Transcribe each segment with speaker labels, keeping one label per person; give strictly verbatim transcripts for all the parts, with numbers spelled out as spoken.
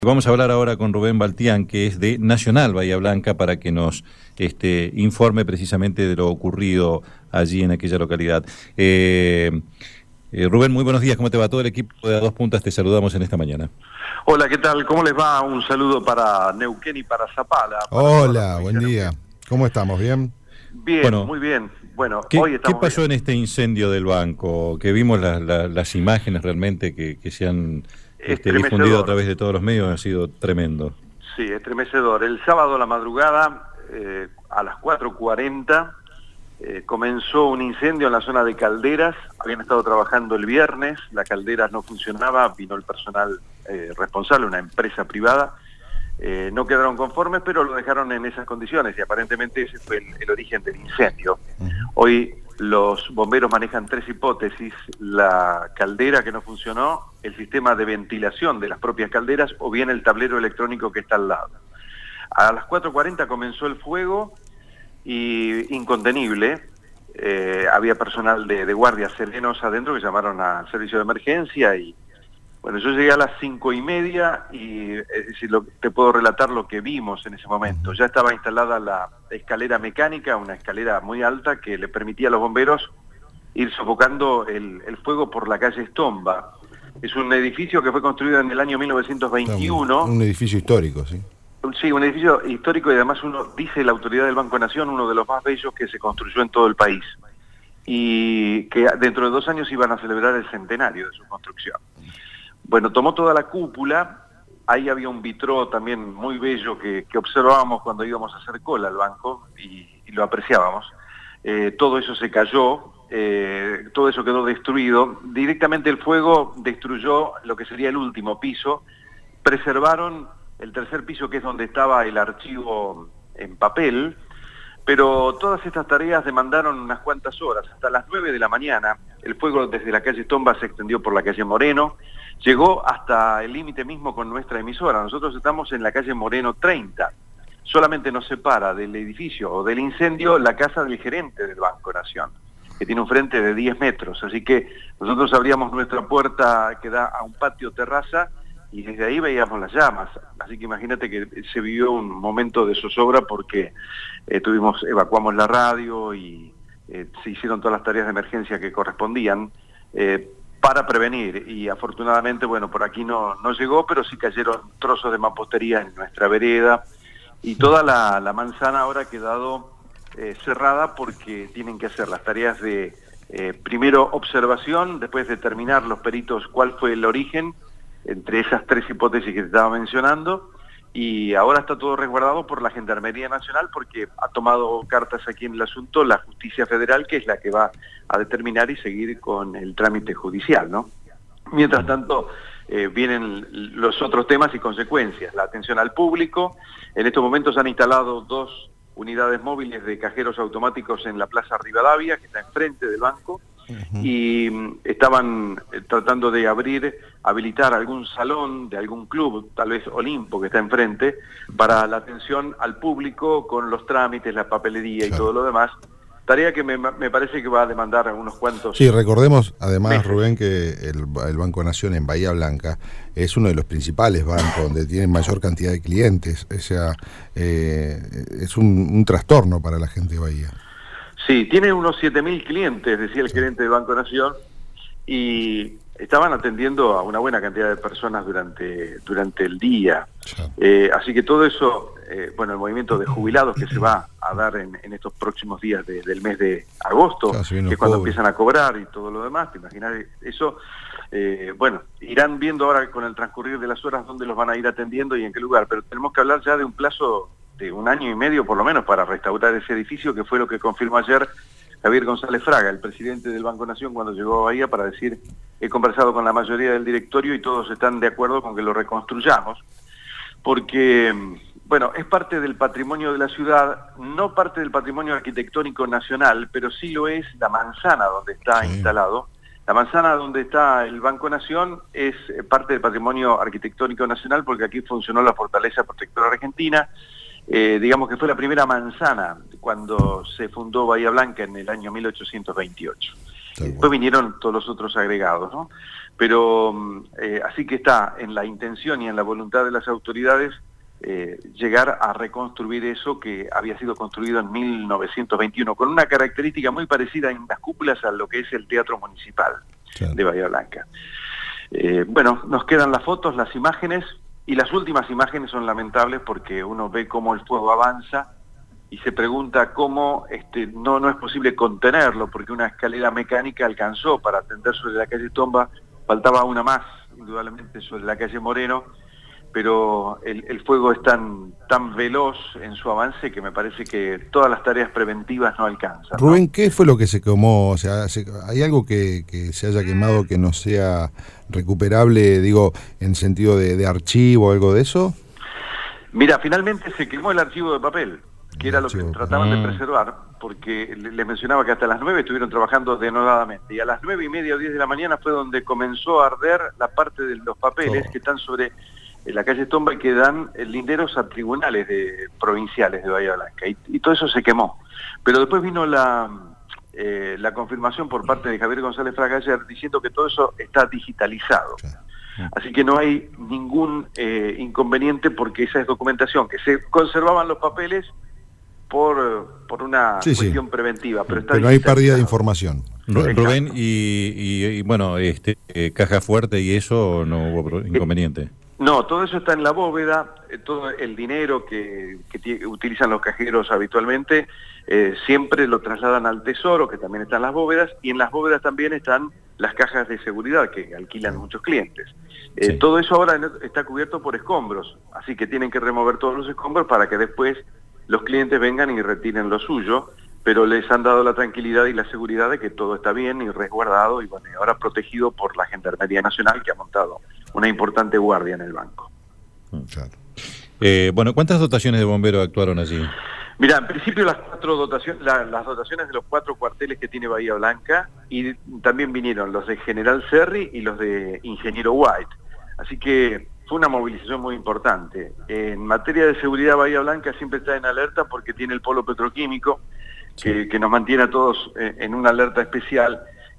Speaker 1: Vamos a hablar ahora con Rubén Baltián, que es de Nacional Bahía Blanca, para que nos este, informe precisamente de lo ocurrido allí en aquella localidad. Eh, eh, Rubén, muy buenos días, ¿cómo te va? Todo el equipo de A Dos Puntas te saludamos en esta mañana.
Speaker 2: Hola, ¿qué tal? ¿Cómo les va? Un saludo para Neuquén y para Zapala. Para
Speaker 3: Hola, buen día. ¿Cómo estamos? ¿Bien?
Speaker 2: Bien,
Speaker 1: bueno,
Speaker 2: muy bien. Bueno,
Speaker 1: ¿qué,
Speaker 2: hoy estamos
Speaker 1: ¿qué pasó
Speaker 2: bien.
Speaker 1: en este incendio del banco? Que vimos la, la, las imágenes realmente que, que se han este, difundido a través de todos los medios, ha sido tremendo.
Speaker 2: Sí, estremecedor. El sábado a la madrugada, eh, a las cuatro cuarenta, eh, comenzó un incendio en la zona de Calderas. Habían estado trabajando el viernes, la Calderas no funcionaba, vino el personal eh, responsable, una empresa privada. Eh, no quedaron conformes, pero lo dejaron en esas condiciones y aparentemente ese fue el, el origen del incendio. Uh-huh. Hoy los bomberos manejan tres hipótesis: la caldera que no funcionó, el sistema de ventilación de las propias calderas o bien el tablero electrónico que está al lado. A las cuatro cuarenta comenzó el fuego y incontenible. Eh, había personal de, de guardias serenos adentro que llamaron al servicio de emergencia y bueno, yo llegué a las cinco y media y es decir, lo, te puedo relatar lo que vimos en ese momento. Ya estaba instalada la escalera mecánica, una escalera muy alta que le permitía a los bomberos ir sofocando el, el fuego por la calle Estomba. Es un edificio que fue construido en el año mil novecientos veintiuno.
Speaker 3: Un edificio histórico, sí.
Speaker 2: Sí, un edificio histórico y además uno, dice la autoridad del Banco Nación, uno de los más bellos que se construyó en todo el país. Y que dentro de dos años iban a celebrar el centenario de su construcción. Bueno, tomó toda la cúpula, ahí había un vitró también muy bello que, que observábamos cuando íbamos a hacer cola al banco y, y lo apreciábamos. Eh, todo eso se cayó, eh, todo eso quedó destruido. Directamente el fuego destruyó lo que sería el último piso. Preservaron el tercer piso, que es donde estaba el archivo en papel, pero todas estas tareas demandaron unas cuantas horas. Hasta las nueve de la mañana, el fuego desde la calle Estomba se extendió por la calle Moreno, llegó hasta el límite mismo con nuestra emisora. Nosotros estamos en la calle Moreno treinta. Solamente nos separa del edificio o del incendio la casa del gerente del Banco Nación, que tiene un frente de diez metros. Así que nosotros abríamos nuestra puerta que da a un patio terraza y desde ahí veíamos las llamas. Así que imagínate que se vivió un momento de zozobra porque eh, tuvimos, evacuamos la radio y eh, se hicieron todas las tareas de emergencia que correspondían. Eh, para prevenir, y afortunadamente, bueno, por aquí no, no llegó, pero sí cayeron trozos de mampostería en nuestra vereda, y toda la, la manzana ahora ha quedado eh, cerrada porque tienen que hacer las tareas de, eh, primero, observación, después determinar los peritos cuál fue el origen, entre esas tres hipótesis que te estaba mencionando, y ahora está todo resguardado por la Gendarmería Nacional porque ha tomado cartas aquí en el asunto la Justicia Federal, que es la que va a determinar y seguir con el trámite judicial, ¿no? Mientras tanto, eh, vienen los otros temas y consecuencias. La atención al público. En estos momentos han instalado dos unidades móviles de cajeros automáticos en la Plaza Rivadavia, que está enfrente del banco, uh-huh. y estaban eh, tratando de abrir, habilitar algún salón de algún club, tal vez Olimpo, que está enfrente, para la atención al público con los trámites, la papelería, claro, y todo lo demás. Tarea que me, me parece que va a demandar unos cuantos...
Speaker 3: Sí, recordemos además, meses. Rubén, que el, el Banco Nación en Bahía Blanca es uno de los principales bancos donde tienen mayor cantidad de clientes. O sea, eh, es un, un trastorno para la gente de Bahía.
Speaker 2: Sí, tiene unos siete mil clientes, decía el sí. gerente del Banco Nación, y estaban atendiendo a una buena cantidad de personas durante, durante el día. Sí. Eh, así que todo eso, eh, bueno, el movimiento de jubilados que se va a dar en, en estos próximos días de, del mes de agosto, sí, que es cuando pobre. empiezan a cobrar y todo lo demás, te imaginas eso, eh, bueno, irán viendo ahora con el transcurrir de las horas dónde los van a ir atendiendo y en qué lugar, pero tenemos que hablar ya de un plazo de un año y medio por lo menos para restaurar ese edificio, que fue lo que confirmó ayer Javier González Fraga, el presidente del Banco Nación, cuando llegó a Bahía, para decir: he conversado con la mayoría del directorio y todos están de acuerdo con que lo reconstruyamos, porque, bueno, es parte del patrimonio de la ciudad, no parte del patrimonio arquitectónico nacional, pero sí lo es la manzana donde está sí. instalado. La manzana donde está el Banco Nación es parte del patrimonio arquitectónico nacional porque aquí funcionó la Fortaleza Protectora Argentina. Eh, digamos que fue la primera manzana cuando se fundó Bahía Blanca en el año mil ochocientos veintiocho. Sí, después bueno. vinieron todos los otros agregados, ¿no? Pero eh, así que está en la intención y en la voluntad de las autoridades eh, llegar a reconstruir eso que había sido construido en mil novecientos veintiuno, con una característica muy parecida en las cúpulas a lo que es el Teatro Municipal claro. de Bahía Blanca. Eh, bueno, nos quedan las fotos, las imágenes, y las últimas imágenes son lamentables porque uno ve cómo el fuego avanza y se pregunta cómo este, no, no es posible contenerlo, porque una escalera mecánica alcanzó para atender sobre la calle Tomba, faltaba una más, indudablemente, sobre la calle Moreno, pero el, el fuego es tan, tan veloz en su avance que me parece que todas las tareas preventivas no alcanzan.
Speaker 3: Rubén,
Speaker 2: ¿no?
Speaker 3: ¿qué fue lo que se quemó? O sea, ¿hay algo que, que se haya quemado que no sea recuperable, digo, en sentido de, de archivo o algo de eso?
Speaker 2: Mira, finalmente se quemó el archivo de papel, que era lo que trataban de preservar, porque les mencionaba que hasta las nueve estuvieron trabajando denodadamente, y a las nueve y media o diez de la mañana fue donde comenzó a arder la parte de los papeles oh. que están sobre la calle Tomba y que dan linderos a tribunales de, provinciales de Bahía Blanca, y, y todo eso se quemó. Pero después vino la, eh, la confirmación por parte de Javier González Fragaller diciendo que todo eso está digitalizado. Así que no hay ningún eh, inconveniente porque esa es documentación, que se conservaban los papeles por, por una sí, cuestión sí. preventiva. Pero, está
Speaker 3: pero no hay pérdida de información.
Speaker 1: Rubén, y, y, y bueno, este eh, caja fuerte y eso, no hubo inconveniente. Eh,
Speaker 2: no, todo eso está en la bóveda, eh, todo el dinero que, que utilizan los cajeros habitualmente, eh, siempre lo trasladan al Tesoro, que también está en las bóvedas, y en las bóvedas también están las cajas de seguridad que alquilan muchos clientes. Eh, sí. Todo eso ahora está cubierto por escombros, así que tienen que remover todos los escombros para que después los clientes vengan y retiren lo suyo, pero les han dado la tranquilidad y la seguridad de que todo está bien y resguardado y bueno, y ahora protegido por la Gendarmería Nacional, que ha montado una importante guardia en el banco.
Speaker 1: Claro. Eh, bueno, ¿cuántas dotaciones de bomberos actuaron allí?
Speaker 2: Mira, en principio las cuatro dotaciones, la, las dotaciones de los cuatro cuarteles que tiene Bahía Blanca, y también vinieron los de General Serri y los de Ingeniero White. Así que fue una movilización muy importante. En materia de seguridad, Bahía Blanca siempre está en alerta porque tiene el polo petroquímico, sí. que, que nos mantiene a todos en una alerta especial.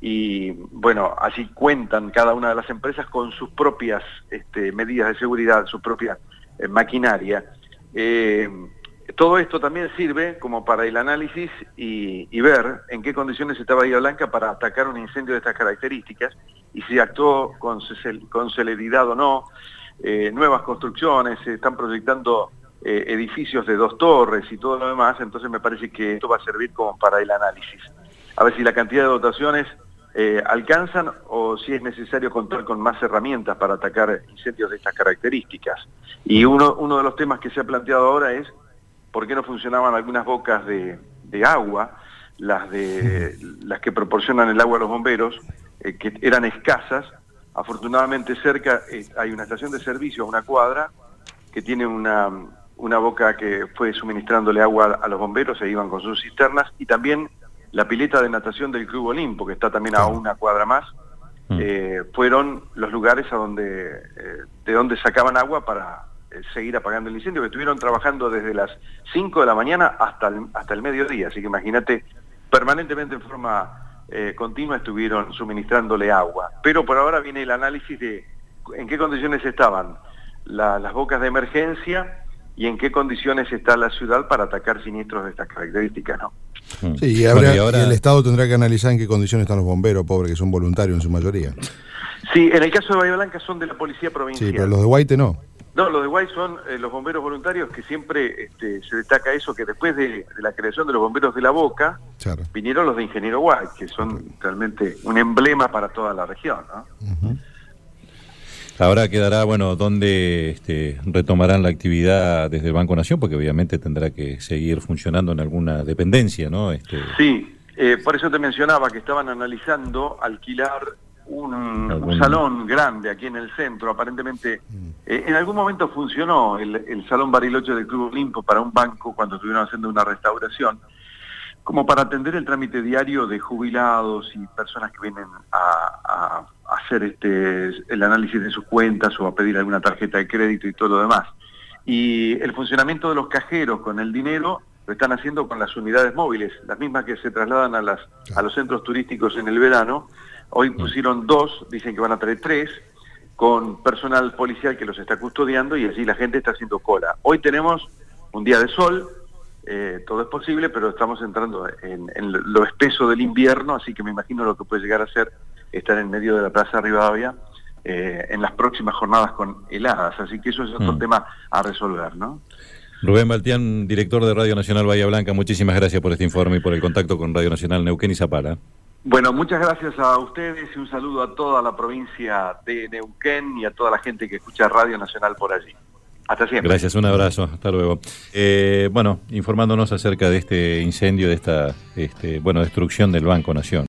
Speaker 2: Y bueno, así cuentan cada una de las empresas con sus propias este, medidas de seguridad, su propia eh, maquinaria. Eh, todo esto también sirve como para el análisis y, y ver en qué condiciones está Bahía Blanca para atacar un incendio de estas características y si actuó con, con celeridad o no. Eh, nuevas construcciones, se están proyectando eh, edificios de dos torres y todo lo demás, entonces me parece que esto va a servir como para el análisis. A ver si la cantidad de dotaciones Eh, alcanzan o si es necesario contar con más herramientas para atacar incendios de estas características. Y uno, uno de los temas que se ha planteado ahora es por qué no funcionaban algunas bocas de, de agua, las, de, las que proporcionan el agua a los bomberos, eh, que eran escasas. Afortunadamente cerca eh, hay una estación de servicio, una cuadra, que tiene una, una boca que fue suministrándole agua a los bomberos, se iban con sus cisternas, y también la pileta de natación del Club Olimpo, que está también a una cuadra más, eh, fueron los lugares a donde, eh, de donde sacaban agua para eh, seguir apagando el incendio, que estuvieron trabajando desde las cinco de la mañana hasta el, hasta el mediodía, así que imagínate, permanentemente en forma eh, continua estuvieron suministrándole agua. Pero por ahora viene el análisis de en qué condiciones estaban la, las bocas de emergencia y en qué condiciones está la ciudad para atacar siniestros de estas características, ¿no?
Speaker 3: Sí, y, habrá, bueno, y, ahora... y el Estado tendrá que analizar en qué condiciones están los bomberos, pobres, que son voluntarios en su mayoría.
Speaker 2: Sí, en el caso de Bahía Blanca son de la Policía Provincial.
Speaker 3: Sí, pero los de Guaite no.
Speaker 2: No, los de Guaite son eh, los bomberos voluntarios, que siempre este, se destaca eso, que después de, de la creación de los bomberos de la Boca, claro. vinieron los de Ingeniero Guaite, que son okay. realmente un emblema para toda la región, ¿no?
Speaker 3: Uh-huh.
Speaker 1: Ahora quedará, bueno, dónde este, retomarán la actividad desde el Banco Nación, porque obviamente tendrá que seguir funcionando en alguna dependencia, ¿no? Este...
Speaker 2: Sí, eh, por eso te mencionaba que estaban analizando alquilar un, un salón grande aquí en el centro. Aparentemente, eh, en algún momento funcionó el, el Salón Bariloche del Club Olimpo para un banco cuando estuvieron haciendo una restauración, como para atender el trámite diario de jubilados y personas que vienen a... a hacer este el análisis de sus cuentas o a pedir alguna tarjeta de crédito y todo lo demás. Y el funcionamiento de los cajeros con el dinero lo están haciendo con las unidades móviles, las mismas que se trasladan a, las, a los centros turísticos en el verano. Hoy pusieron dos, dicen que van a traer tres, con personal policial que los está custodiando y allí la gente está haciendo cola. Hoy tenemos un día de sol, eh, todo es posible, pero estamos entrando en, en lo espeso del invierno, así que me imagino lo que puede llegar a ser estar en medio de la Plaza Rivadavia eh, en las próximas jornadas con heladas, así que eso es otro mm. tema a resolver, ¿no?
Speaker 1: Rubén Baltián, director de Radio Nacional Bahía Blanca, muchísimas gracias por este informe y por el contacto con Radio Nacional Neuquén y Zapala.
Speaker 2: Bueno, muchas gracias a ustedes y un saludo a toda la provincia de Neuquén y a toda la gente que escucha Radio Nacional por allí. Hasta siempre.
Speaker 1: Gracias, un abrazo, hasta luego. Eh, bueno, informándonos acerca de este incendio, de esta este, bueno, destrucción del Banco Nación.